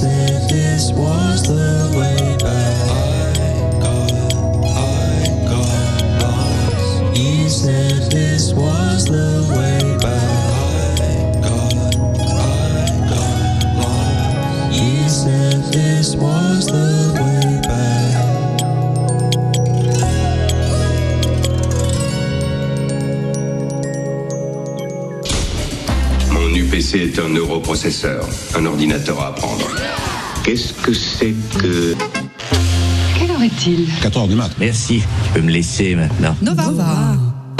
said this was the way back. I got lost. You said this was the way back. I got lost. You said this was the way back. Mon UPC est un neuroprocesseur, un ordinateur à apprendre. Qu'est-ce que c'est que... Quelle heure est-il ? 4h du mat. Merci, tu peux me laisser maintenant. Nova.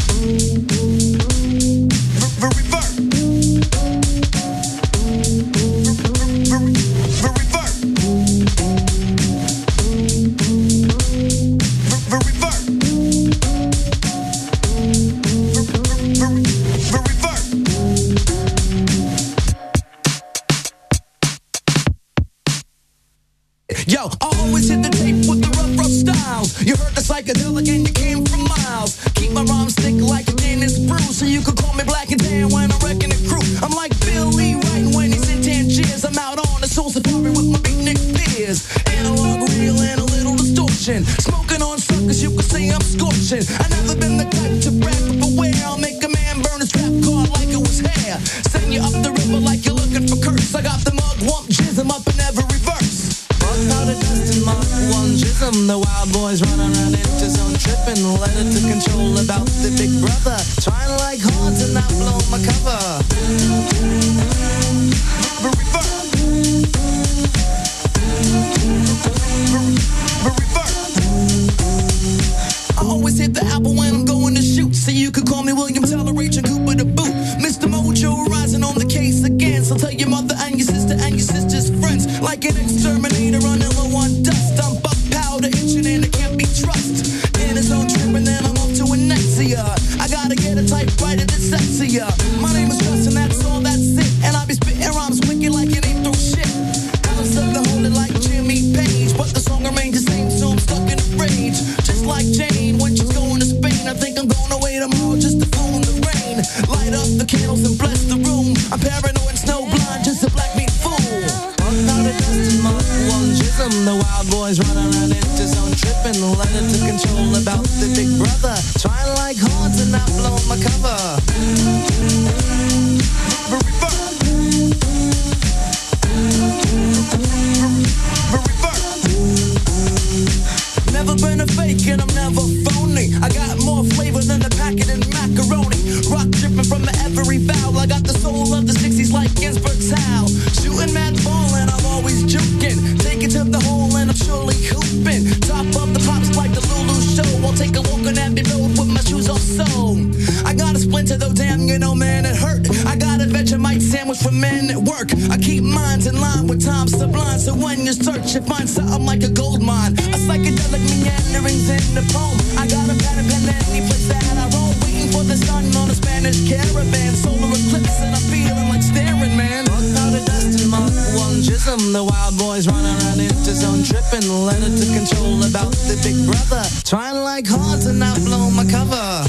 Yo, I always hit the tape with the rough styles. You heard the psychedelic and you came from miles. Keep my rhymes thick like a Guinness brew, so you could call me Black and Tan when I'm wrecking the crew. I'm like Billy Wright when he's in Tangiers. I'm out on the soul safari with my beatnik peers. Analog, real, and a little distortion. Smoking on suckers, you could say I'm scorching. I never been the type to brag, but beware, I'll make a man burn his trap card like it was hair. Send you up the river like you're looking for curse. I got the mug, wump, jism up in every verse. Out of dust in Mark 1 Jism. The wild boys run around into zone tripping. Let it to control about the big brother. Trying like hard to not blow my cover. I always hit the apple when I'm going to shoot. So you could call me William Teller, Rachel Cooper the boot. Mr. Mojo rising on the case again. So tell your mother and your sister and your sister's friends. Like an exterminator on low on dust. I'm buck powder itching and it can't be trust. In his own trip and then I'm off to a Nexia. I gotta get a typewriter that's sexier. My name is Justin, that's all, that's it. And I be spitting rhymes wicked like it ain't through shit. I'm stuck to hold it like Jimmy Page, but the song remains the same, so I'm stuck in a rage. Just like Jane when she's going to Spain. I think I'm going away tomorrow just to fool in the rain. Light up the candles and bless the room. I'm paranoid, snow blind, just a black meat fool. Out of dust in Mark 1 Jism. The wild boys run around into zone tripping. Let it to control about the big brother. Trying like hard to not blow my cover. Never been a fake and I'm never phony. I got more flavor than a packet in macaroni. Rock dripping from every vowel. I got the soul of the 60s like Ginsberg's Howl. Shooting mad ball and I'm always juking. Take it to the hole and I'm surely hooping. Top of the pops like the Lulu show. I'll take a walk on Abbey Road with my shoes off so. I got a splinter though, damn, you know, man, it hurt. I got a Vegemite sandwich for men at work. I keep minds in line with time sublime. So when you search, you find something like a gold mine. A psychedelic meanderings in the poem. I got a pen and pen any place that I roam. Waiting for the sun on a Spanish caravan. Solar eclipse and I'm feeling like staring, man. Out of dust in Mark 1 Jism. The wild boys run around into zone tripping. Let it to control about the big brother. Trying like hard to not blow my cover.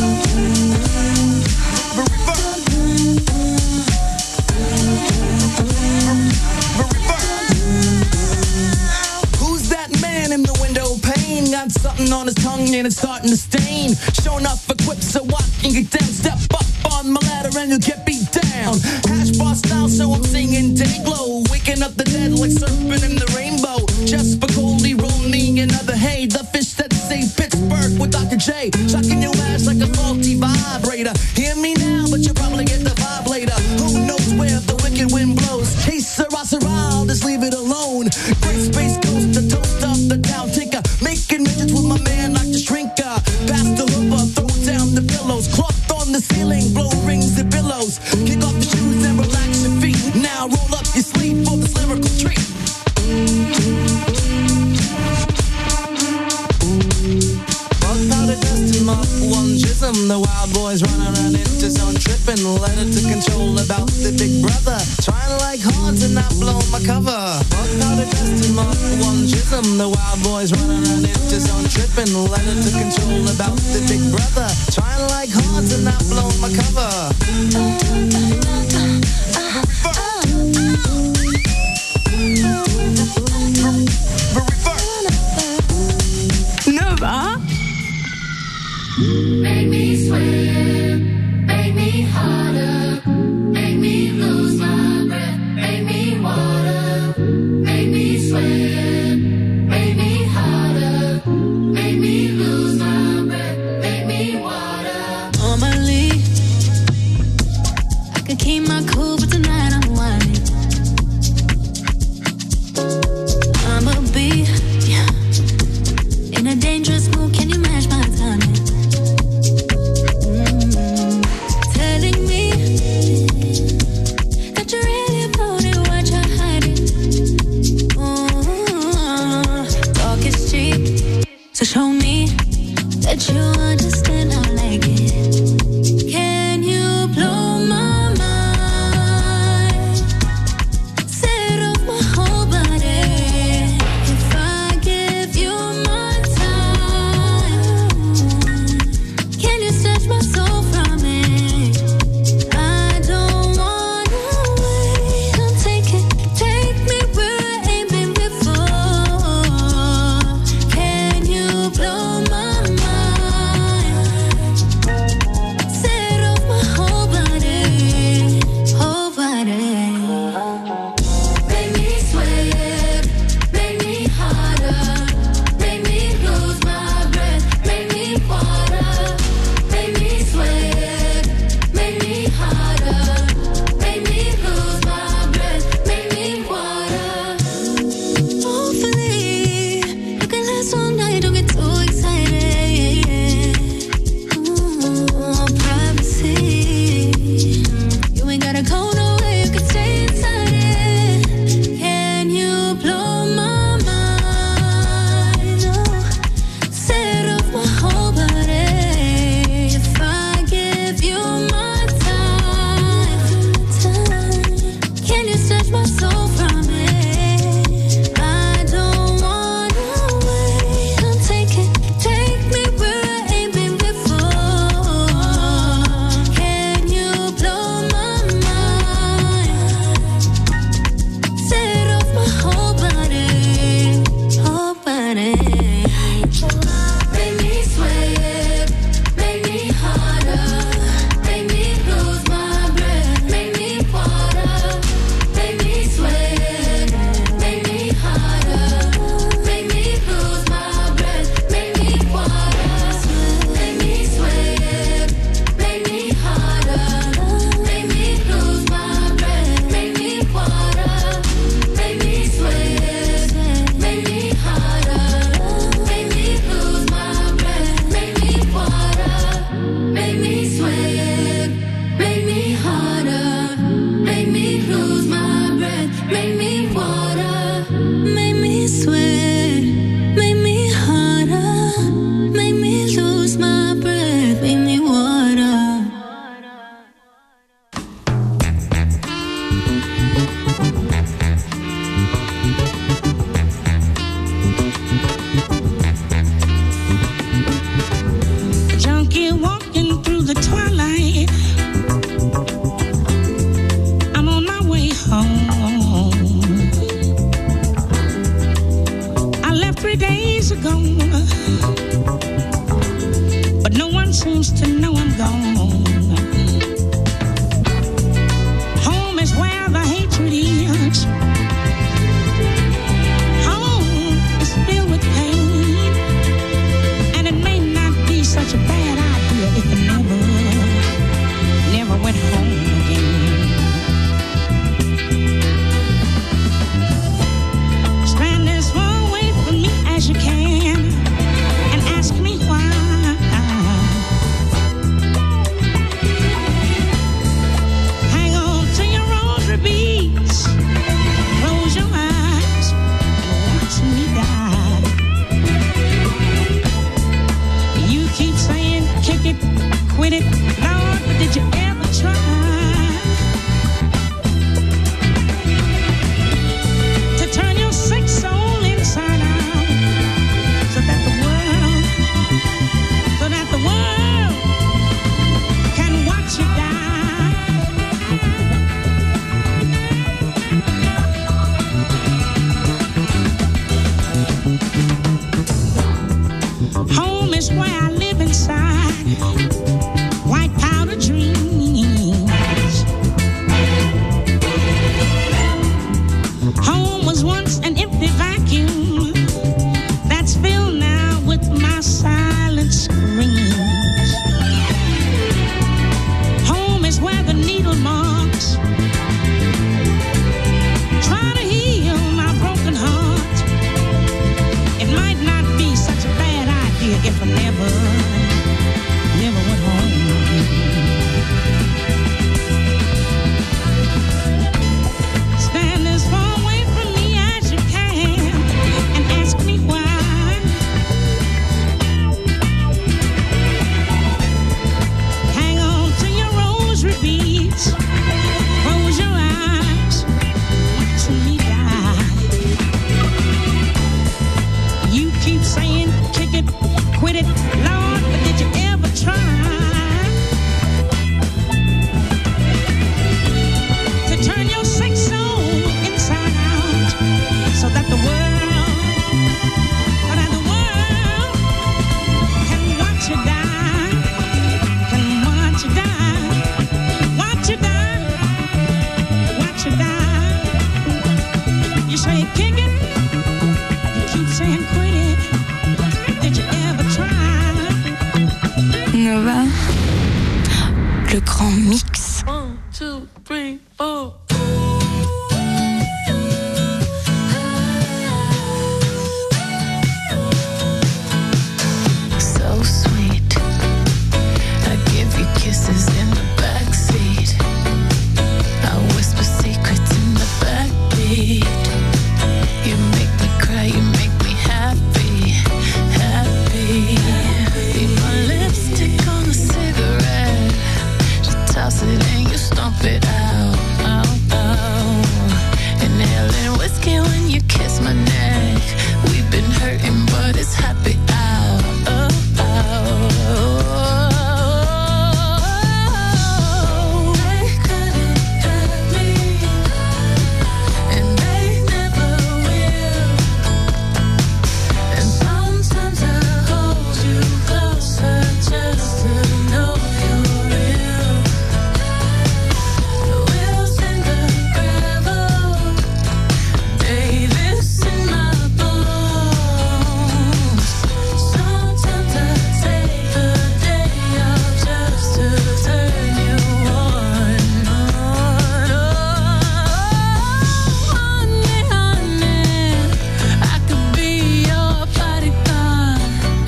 Who's that man in the window pane? Got something on his tongue and it's starting to stain. Showing up for quips, so walking it down. Step up on my ladder and you'll get beat down. Hash bar style, so I'm singing day glow. Waking up the dead like surfing in the rainbow. Just Spicoli, roll me another hay. The fish that say Pittsburgh with Dr. J. Shocking your ass like a faulty vibrator. Hear me now, but you'll probably get the vibe later. Who knows where the wicked wind blows? Hey, Sarah, I'll just leave it alone. Great space coast, the toast of the town tinker. Making midgets with my man like the shrinker. Pass the hoover, throw down the pillows. Cloth on the ceiling, blow rings and billows. Kick off your shoes and relax your feet. Now roll up your sleeve for this lyrical treat. Out of dust in Mark 1 Jism. The wild boys run around into zone tripping. Let it to control about the big brother. Trying like hard to not blow my cover. Out of dust in Mark 1 Jism. The wild boys run around into zone tripping. Let it to control about the big brother. Trying like hard to not blow my cover. So show me that you understand I like it. Can you blow my mind? Set off my whole body. If I give you my time, can you snatch my soul from it? I don't wanna wait. Come take me where I ain't been before. Can you blow my mind? Set off my whole body, whole body. Make me sweat, make me harder, make me lose my breath, make me water. Make me sweat, make me harder, make me lose my breath, make me water. Hopefully, you can last all night, don't get too excited. Privacy, you ain't gotta go nowhere, you can stay inside it. Can you blow my mind? Oh, set off my whole body. If I give you my time, can you snatch my soul from it? I don't wanna wait. Come take me where I ain't been before. Can you blow my mind? Set off my whole body, whole body. Make me sweat, make me harder, make me lose my breath, make me water. Make me sweat, make me harder, make me lose my breath, make me water. Make me sweat, make me harder, make me lose my breath, make me water. Make me sweat, make me harder, make me lose my breath, make me water. Make me sweat, make me harder, make me lose my breath, make me water. Make me sweat, make me harder, make me lose my breath, make me water. Junkie walking through the twilight. I'm on my way home. I left 3 days ago, but no one seems to know I'm gone. Home is where the hatred is. Home is filled with pain, and it may not be such a bad idea if I never went home again. Spend as far away from me as you can, and You say kick it, you keep saying quit it. Did you ever try? Nova, le grand mix. 1, 2, 3, 4. So sweet, I give you kisses in the backseat. I whisper secrets in the backbeat. You make me cry, you make me happy, happy. Be my lipstick on a cigarette. Just toss it and you stomp it out, out, out. Inhaling whiskey when you kiss my neck. We've been hurting, but it's happy out, oh, oh. They couldn't have me, and they never will. And sometimes I hold you closer just to know you're real. The wheels in the gravel, Davis in my bones. Sometimes I take a day off just to turn you on. Honey, honey, I could be your bodyguard.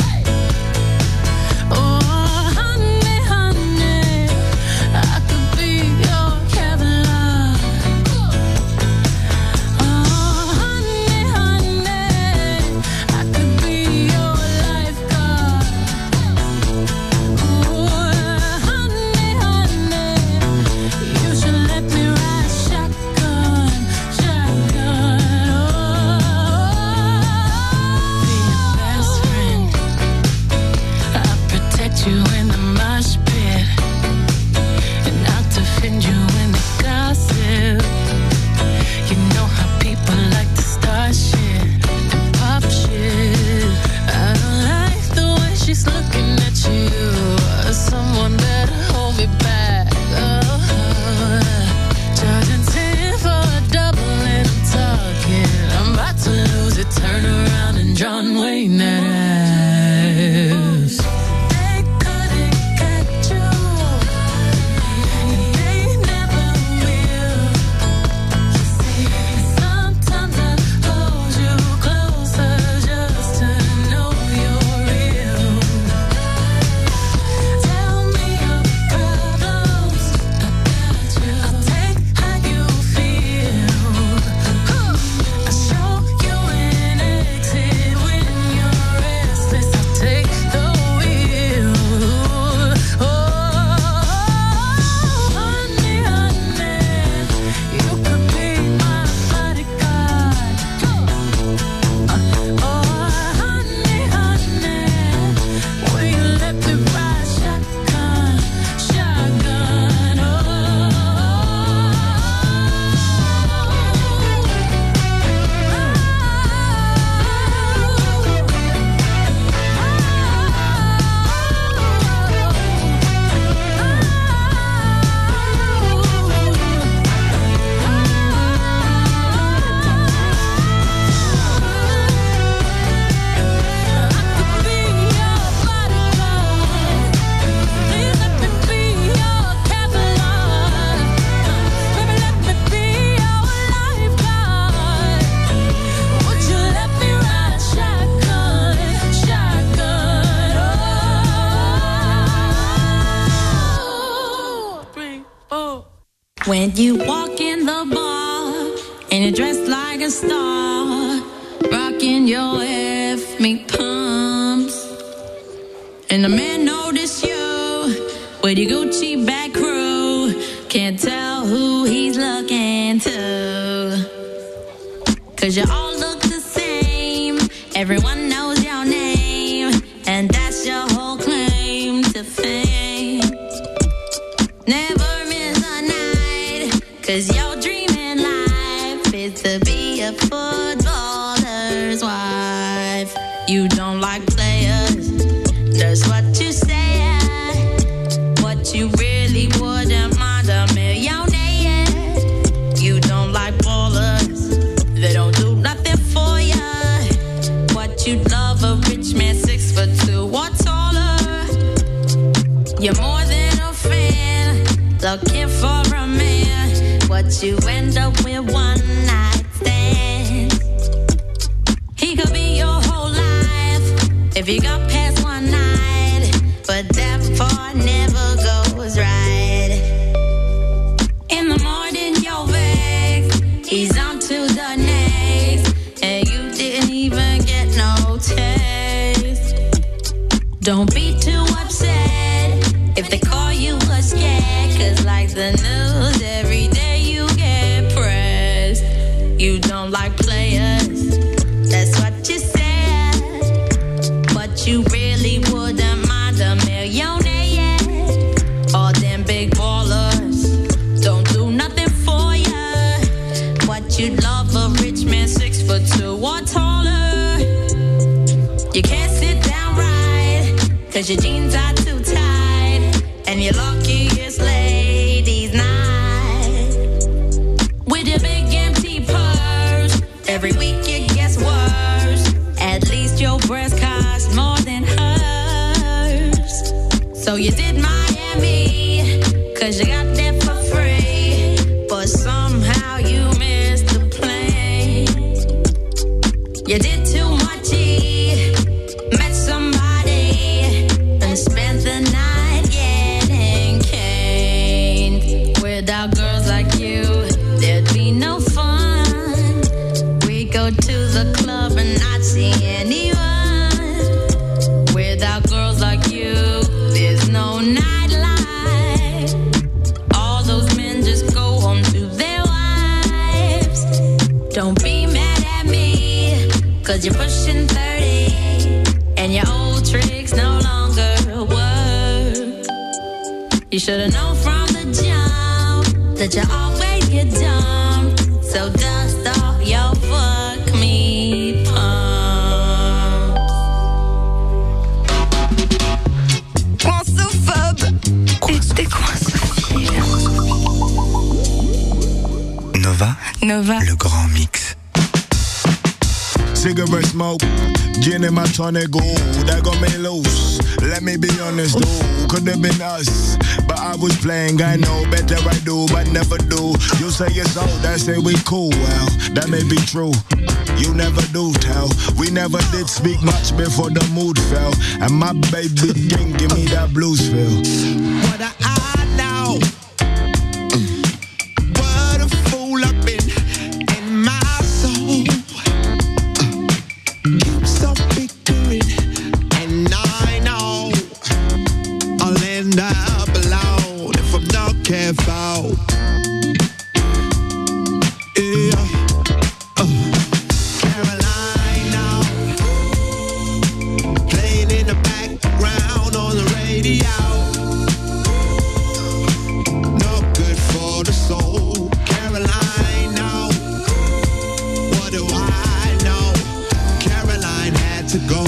Oh, honey, honey, I could be your Kevlar. Oh, honey, honey, I could be your lifeguard. Oh, honey, honey, you should let me ride shotgun, shotgun. Oh, be your best friend. I'll protect you in the mosh pit, and I'll defend you in the gossip. You know how people like to start shit and pop shit. I don't like the way she's looking at you. Someone better hold me back. Oh, charging 10 for a double and I'm talking. I'm about to lose it. Turn around and John Wayne that ass. They couldn't catch you, and they never will. Sometimes I hold you closer just to know you're real. Tell me your problems, I got you. I'll take how you feel. I'll show you an exit when you're restless. I'll take the wheel. Oh, honey, honey, you could be my bodyguard. Oh, honey, honey, will you let me ride shotgun, shotgun? When you walk in the bar and you're dressed like a star, rocking your F-me pumps, and the man notice you with your Gucci back crew, can't tell who he's looking to, 'cause you all look the same, everyone knows your name, and that's your whole claim to fame. Never miss a night, 'cause your dream in life is to be a footballer's wife. You don't like players, that's what you say. What you really wouldn't mind a millionaire. You don't like ballers, they don't if you got past one night, but therefore never goes right. In the morning you're vexed, he's on to the next, and you didn't even get no taste. Don't be too upset if they call you a scared, cause like the news, every day you get pressed. You don't like players, that's what you said, but you really wouldn't mind a millionaire. All them big ballers don't do nothing for ya, but you'd love a rich man 6'2" or taller. You can't sit down right, cause your jeans are too tight, and you're lucky it's ladies' night. With your big empty purse, every week it gets worse. At least your breast costs more than hers. So you did Miami, cause you got there for free, but somehow you missed the plane. You did too much, met somebody, and spent the night getting caned. Without girls like you, there'd be no fun. We go to the club and not see anyone. Without girls like you, there's no nightlife. All those men just go home to their wives. Don't be mad at me, cause you're pushing 30, and your old tricks no longer work. You should've known from the jump that you always get dumped. So dust off your fuck me pump. Coinsophobe. T'es coinsophobe. Nova, Nova, le grand mix. Cigarette smoke, gin in my tonic gold, that got me loose. Let me be honest though, could have been us, but I was playing, I know, better I do, but never do. You say it's old, I say we cool, well, that may be true. You never do tell, we never did speak much before the mood fell, and my baby didn't give me that blues feel. What I know, what a fool I've been in my soul. Keeps on bickering, and I know I'll end up alone if I'm not careful. Yeah. Carolina, playing in the background on the radio. No good for the soul. Carolina, what do I know? Caroline had to go.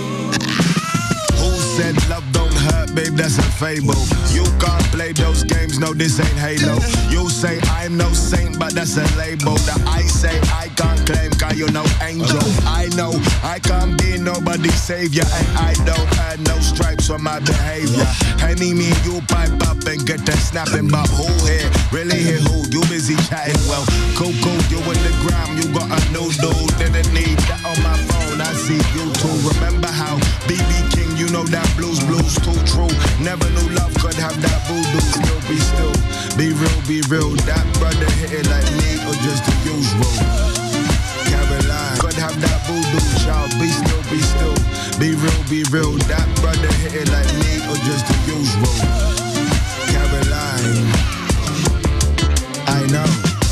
That's a fable. You can't play those games babes know this ain't halo. You say I'm no saint, but that's a label. That I say I can't claim, cause you no angel. I know I can't be nobody's savior, and I don't have no stripes on my behavior. Henny me and you pipe up and get that snapping, but who here? Really here who? You busy chatting, well, cool, you in the gram, you got a new dude, didn't need that on my phone, I see you too. Remember how BB King, you know that blues too true. Never knew love could have that voodoo. Still, be real, that brother hit it like me or just the usual. Caroline could have that voodoo, child, be still, be real, that brother hit it like me or just the usual. Caroline, I know.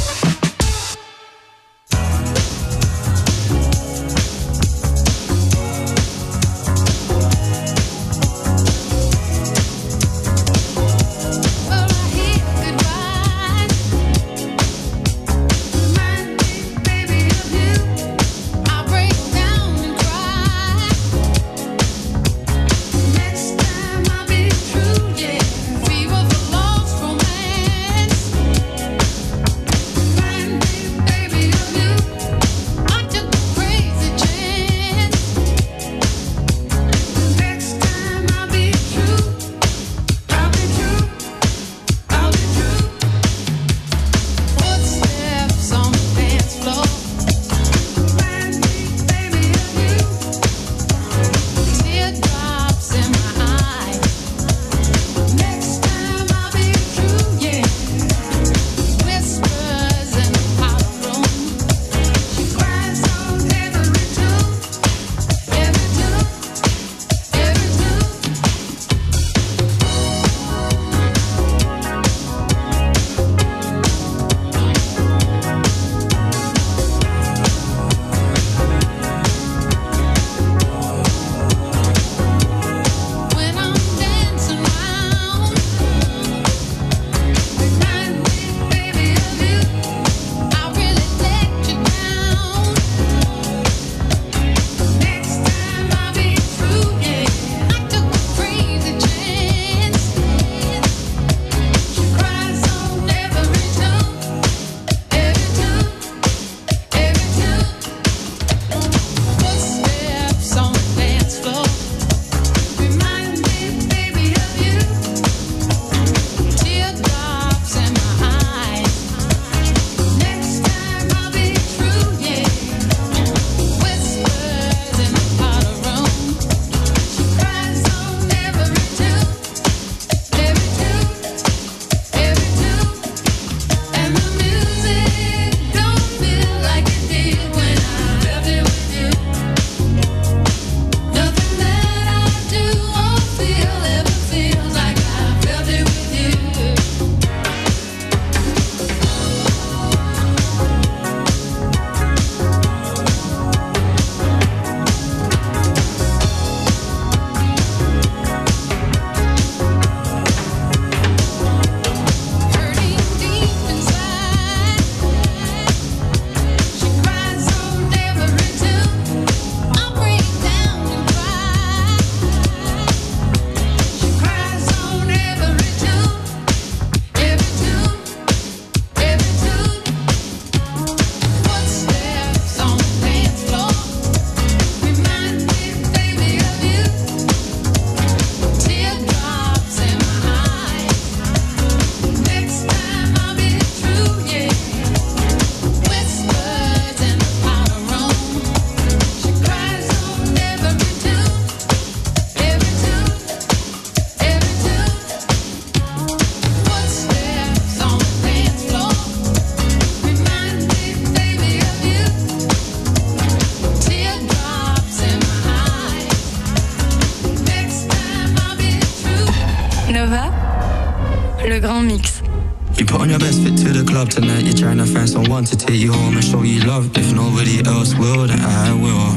Le Grand Mix. You put on your best fit to the club tonight. You're trying to find someone to take you home and show you love. If nobody else will, then I will.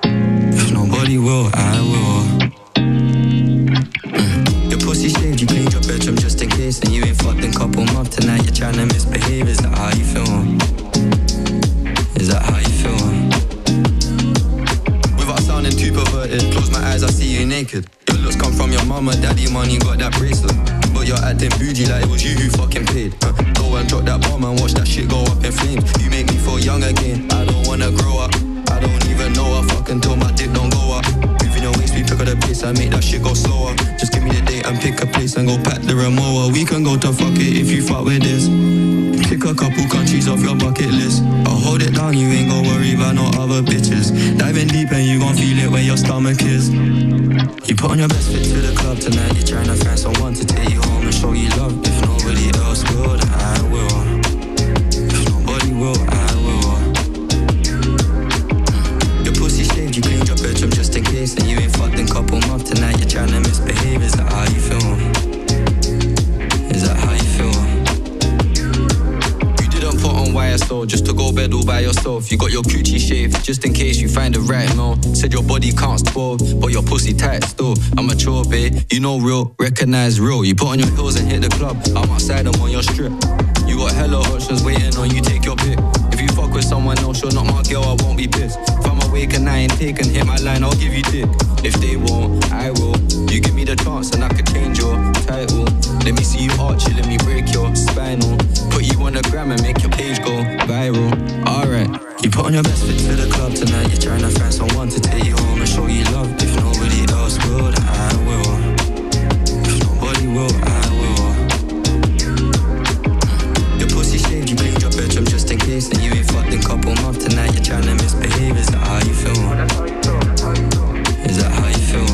If nobody will, I will. Your pussy shaved, you cleaned your bedroom just in case. And you ain't fucked in couple months. Tonight you're trying to misbehave. Is that how you feel? Is that how you feel? Without sounding too perverted, close my eyes, I see you naked. Your looks come from your mama, daddy, money, got that bracelet. but you're acting bougie like it was you who fucking paid. Go and drop that bomb and watch that shit go up in flames. You make me feel young again, I don't wanna grow up. I don't even know I fuck until my dick don't go up. Moving your waist, we pick up the pace and make that shit go slower. Just give me the date and pick a place and go pack the remote. We can go to fuck it if you fuck with this. Pick a couple countries off your bucket list. I'll hold it down, you ain't gon' worry about no other bitches. Diving deep and you gon' feel it where your stomach is. You put on your best fit to the club tonight. You're trying to find someone to take you home and show you love. If nobody else will, then I will. If nobody will, I will. Your pussy shaved, you cleaned your bedroom just in case. And you ain't fucked in couple months tonight. You're trying to misbehave, is that how you feel? Is that how you feel? Put on YSL just to go bed all by yourself. You got your coochie shaved just in case you find the right male. Said your body counts 12, but your pussy tight still. I'm mature, babe, you know real, recognize real. You put on your heels and hit the club, I'm outside, I'm on your strip. You got hella options waiting on you, take your pick. If you fuck with someone else, you're not my girl, I won't be pissed. If I'm awake and I ain't taken, hit my line, I'll give you dick. If they won't, I will. You give me the chance and I could change your title. Let me see you arch it, let me break your spinal. Put you on the gram and make your page go viral. Alright. You put on your best fit to the club tonight. You're trying to find someone to take you home and show you love. If nobody else will, then I will. If nobody will, I will. Your pussy shaved, you cleaned your bedroom just in case. And you ain't fucked in couple months tonight. You're trying to misbehave, is that how you feel? Is that how you feel?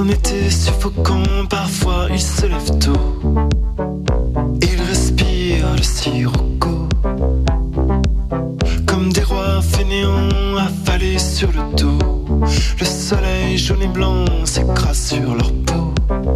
un été suffocant, parfois il se lève tôt. Il respire le sirocco. Comme des rois fainéants affalés sur le dos. Le soleil jaune et blanc s'écrase sur leur peau.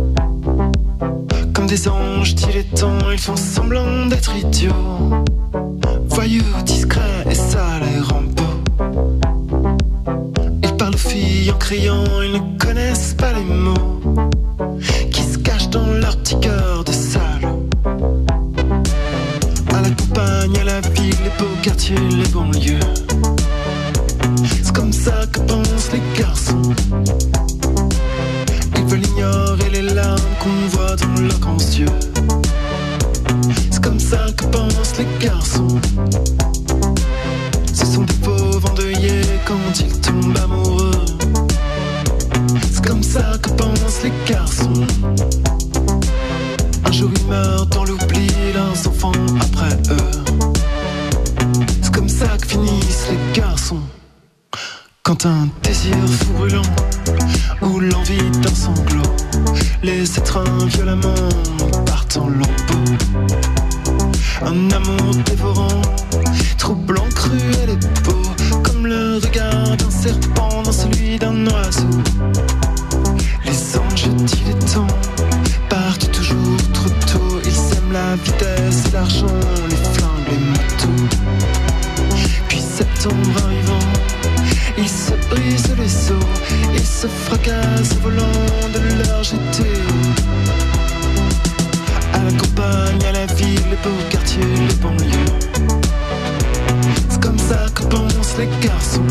Comme des anges dilettants, ils font semblant d'être idiots. Voyous, discrets et sales et rend beaux. Ils parlent aux filles en criant, ils ne connaissent pas les mots qui se cachent dans leur petit cœur de salauds. À la campagne, à la ville, les beaux quartiers, les banlieues. C'est comme ça que pensent les garçons. Ils veulent ignorer les larmes qu'on voit dans leurs grands yeux. C'est comme ça que pensent les garçons. Ce sont des pauvres endeuillés quand ils tombent amoureux. C'est comme ça que pensent les garçons. Un jour ils meurent dans l'oubli, leurs enfants après eux. C'est comme ça que finissent les garçons. Quand un désir fou brûlant ou l'envie d'un sanglot les étreint violemment, partent en lambeaux. Un amour dévorant, troublant, cruel et beau, comme le regard d'un serpent dans celui d'un oiseau. Les anges dilettants partent toujours trop tôt. Ils aiment la vitesse et l'argent, les flingues, les motos. Puis septembre arrivant, ils se brisent les os, ils se fracassent au volant de leur GTO. À la campagne, à la ville, les beaux quartiers, les banlieues. C'est comme ça que pensent les garçons.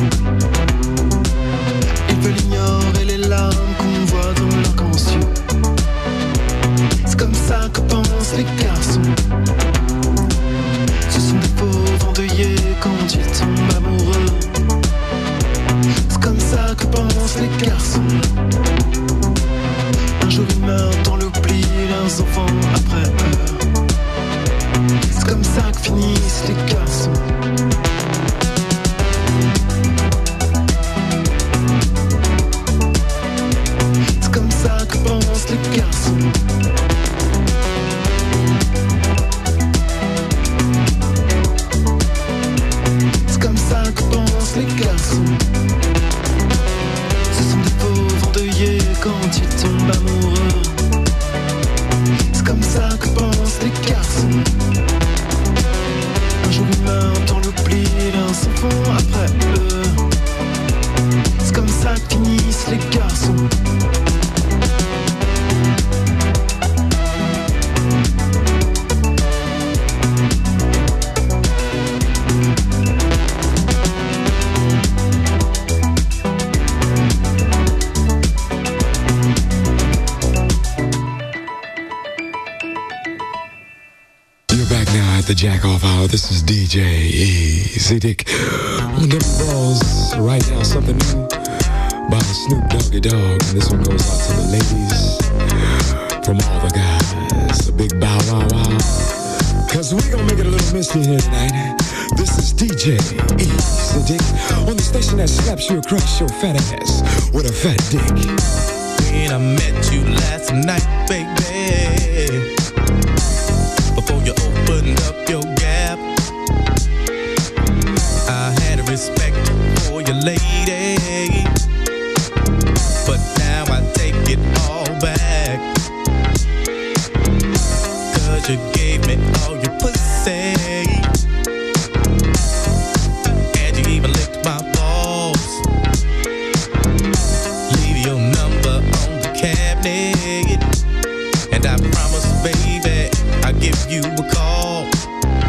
Ils veulent ignorer les larmes qu'on voit dans leurs grands yeux. C'est comme ça que pensent les garçons. Ce sont des pauvres endeuillés quand ils tombent amoureux. C'est comme ça que pensent les garçons. Un jour ils meurent dans l'oubli, leurs enfants après eux. C'est comme ça que finissent les garçons. C'est comme ça que pensent les garçons. C'est comme ça que pensent les garçons. Ce sont des pauvres endeuillés quand ils tombent amoureux. C'est comme ça que pensent les garçons. Un jour ils meurent dans l'oubli, leurs enfants après eux. C'est comme ça que finissent les garçons. The Jack Off Hour. This is DJ Easy Dick on them balls. Right now, something new by Snoop Doggy Dogg. And this one goes out to the ladies from all the guys. A big bow wow wow. Cause we gonna make it a little misty here tonight. This is DJ Easy Dick on the station that slaps you across your fat ass with a fat dick. When I met you last night, baby, before you opened up your gap, I had a respect for your lady, but now I take it all back. Cause you gave me all your pussy, and you even licked my balls. Leave your number on the cabinet, and I promise, baby, I'll give you a call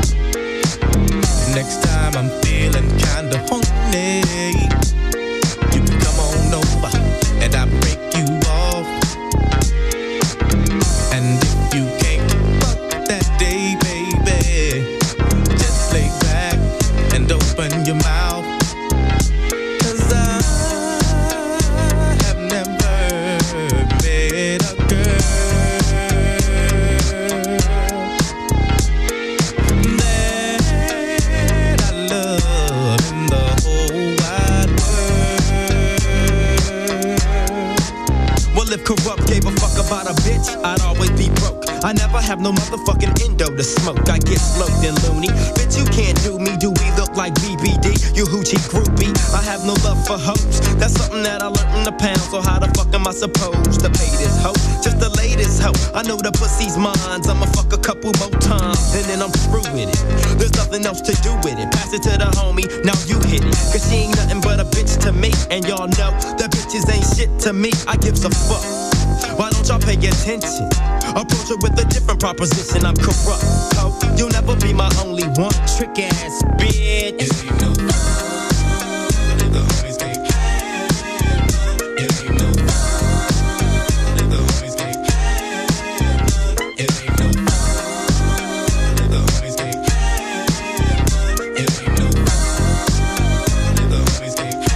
corrupt, gave a fuck about a bitch, I'd always be broke. I never have no motherfucking endo to smoke. I get sloped and loony. Bitch, you can't do me. Do we look like BBD? You hoochie groupie. I have no love for hoes. That's something that I learned in the pound. So how the fuck am I supposed to pay this hoe? Just the latest hoe. I know the pussy's mine. I'ma fuck a couple more times and then I'm through with it. There's nothing else to do with it. Pass it to the homie. Now you hit it. Cause she ain't nothing but a bitch to me. And y'all know that bitches ain't shit to me. I gives a fuck. Why don't y'all pay attention? Approach it with a different proposition. I'm corrupt, ho. You'll never be my only one. Trick ass bitch. It ain't no fun. The homies can't have. It ain't no fun. The homies can't have. It ain't no fun. The homies can't have. It ain't no fun. The homies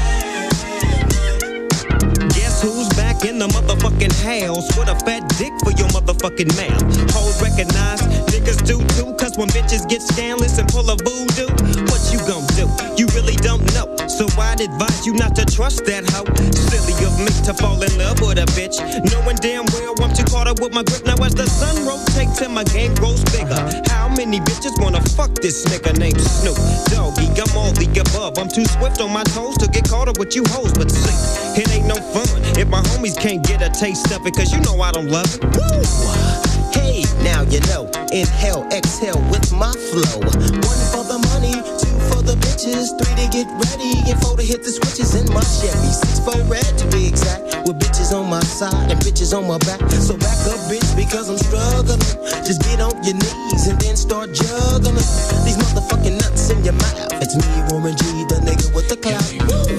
can't have. Guess who's back in the motherfucking house with a fat dick for your motherfucking mouth? Hoes recognize, niggas do too. Cause when bitches get scandalous and pull a voodoo, what you gon' do? You really don't know. So I'd advise you not to trust that hoe. Silly of me to fall in love with a bitch, knowing damn well I'm too caught up with my grip. Now as the sun rotates and my game grows bigger, how many bitches wanna fuck this nigga named Snoop Doggy? I'm all the above. I'm too swift on my toes to get caught up with you hoes. But see, it ain't no fun if my homies can't get a taste of it. Cause you know I don't love it. Woo! Hey, now you know. Inhale, exhale with my flow. 1 for the money, 2 for the bitches, 3 to get ready, and 4 to hit the switches in my Chevy. 6 for red to be exact, with bitches on my side and bitches on my back. So back up, bitch, because I'm struggling. Just get on your knees and then start juggling these motherfucking nuts in your mouth. It's me, Warren G, the nigga with the clout. Woo!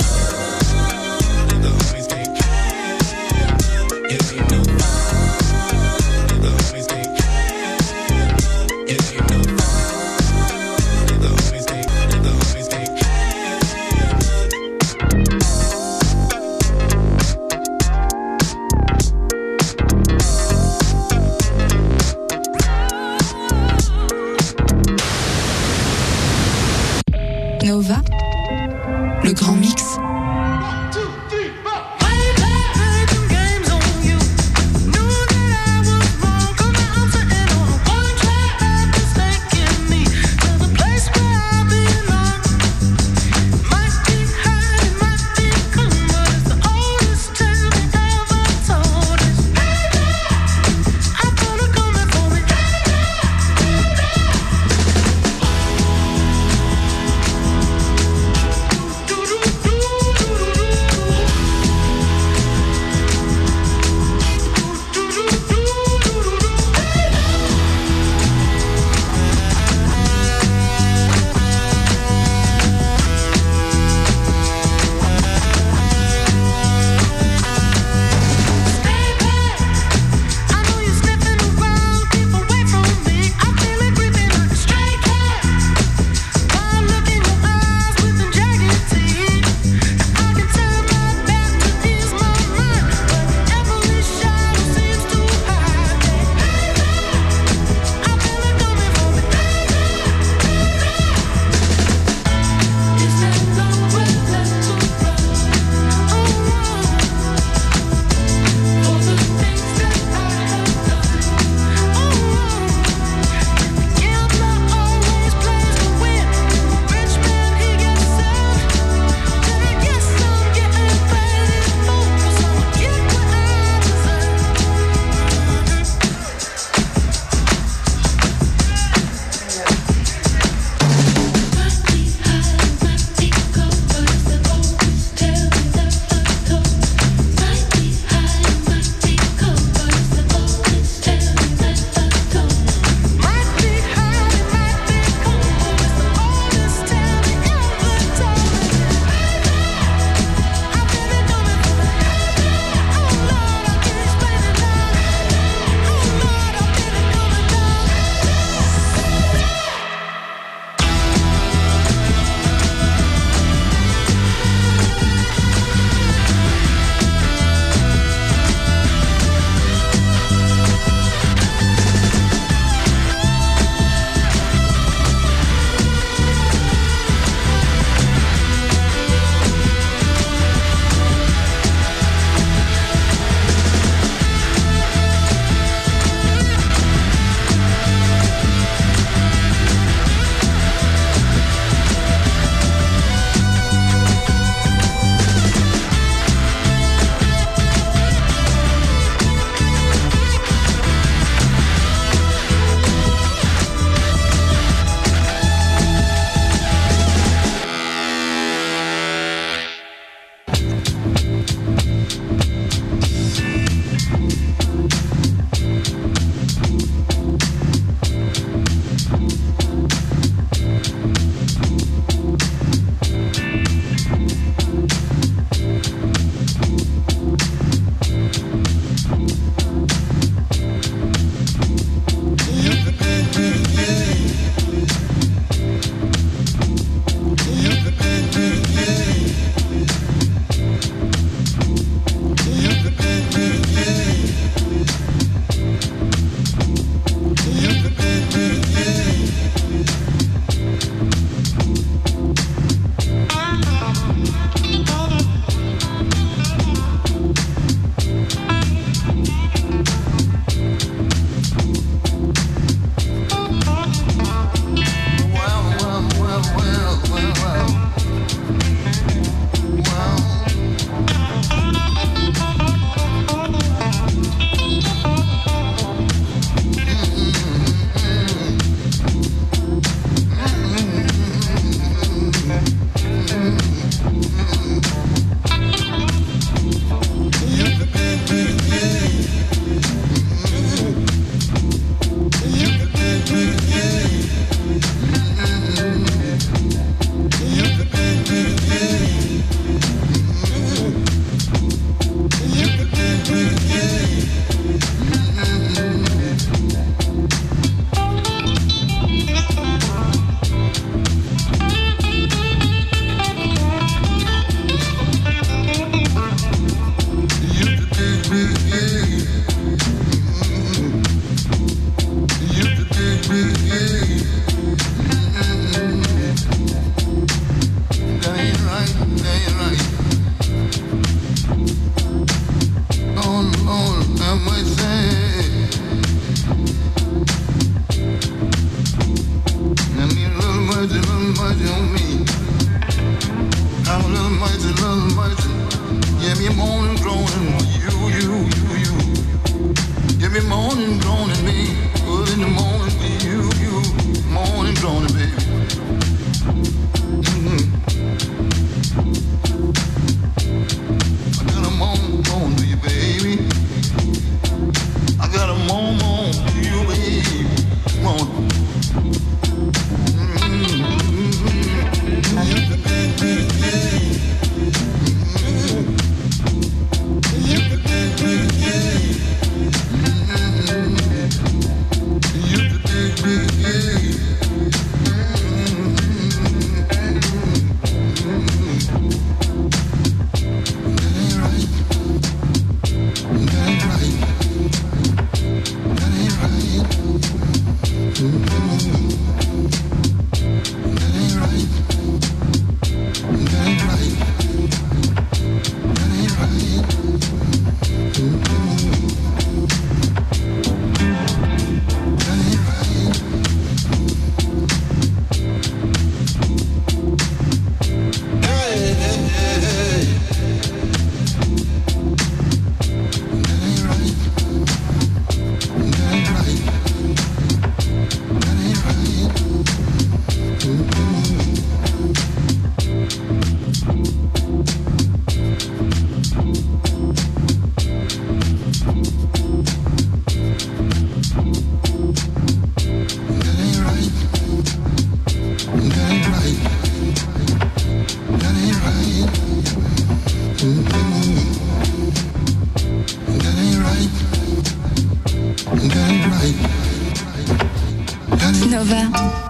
Nova.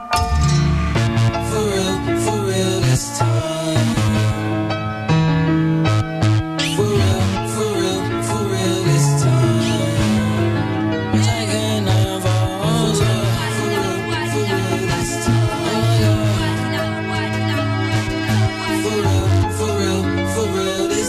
For real this time. For real this time. Taking over all for real this time. For real this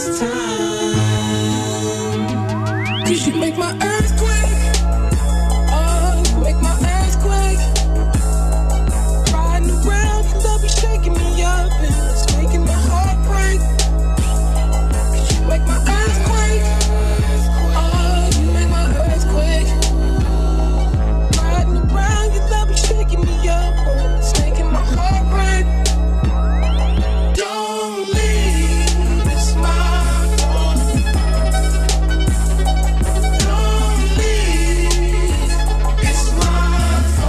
time. 'Cause you make my earthquake. Oh, you make my earthquake. Riding around, your love be shaking me up and it's making my heart break. 'Cause you make my earthquake. Oh, you make my earthquake. Riding around, your love be shaking me up and it's making my heart break. Don't leave, it's my fault. Don't leave, it's my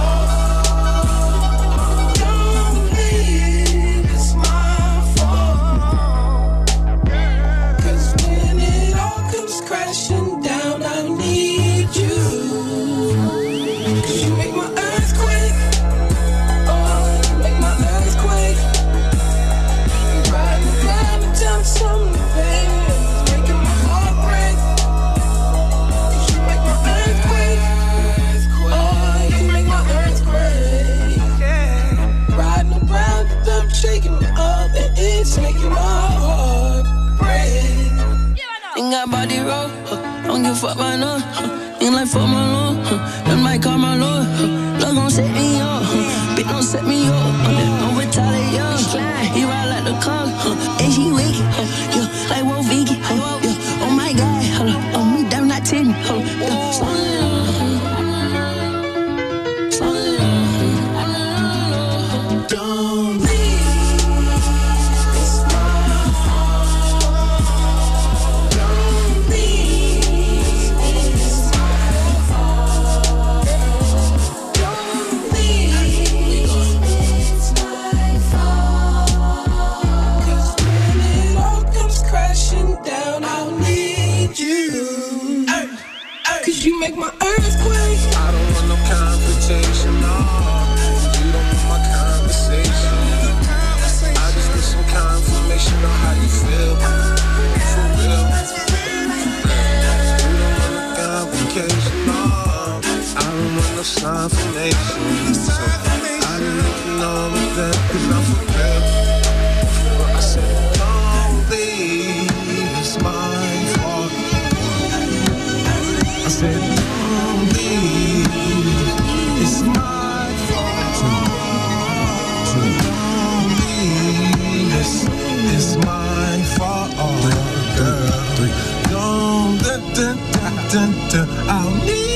fault. Don't leave, it's my fault. 'Cause when it all comes crashing down, I need you. 'Cause you make my earthquake. Oh, you make my earthquake. Riding around and down something, baby, it's making my heart break. 'Cause you make my earthquake. Oh, you make my earthquake. Riding around and them shaking me up and it's making my heart break. Ain't got body roll, don't give a fuck about none. Ain't like fuck my lord, that might call my lord. Love gon' set me up, bitch don't set me up. Don't retaliate, he ride like the car, and she wicked, yeah, like Wolf Vicky, yeah. Oh my God, on me damn not 10, yeah. Slow it down. Don't leave, it's my fault. Don't leave, it's my fault. Don't leave, it's my fault. 'Cause when it all comes crashing down, I'll need you. 'Cause you make my earthquake. I don't want no confrontation, no. You don't want my conversation. I just need some confirmation on how you feel. For real. You don't want no complication, no. I don't want no confirmation. So I didn't let you know that, 'cause I'm for real. I said, don't leave, it's my fault. I said, don't leave, it's my fault. Don't leave, it's my fault, girl. Don't, I'll need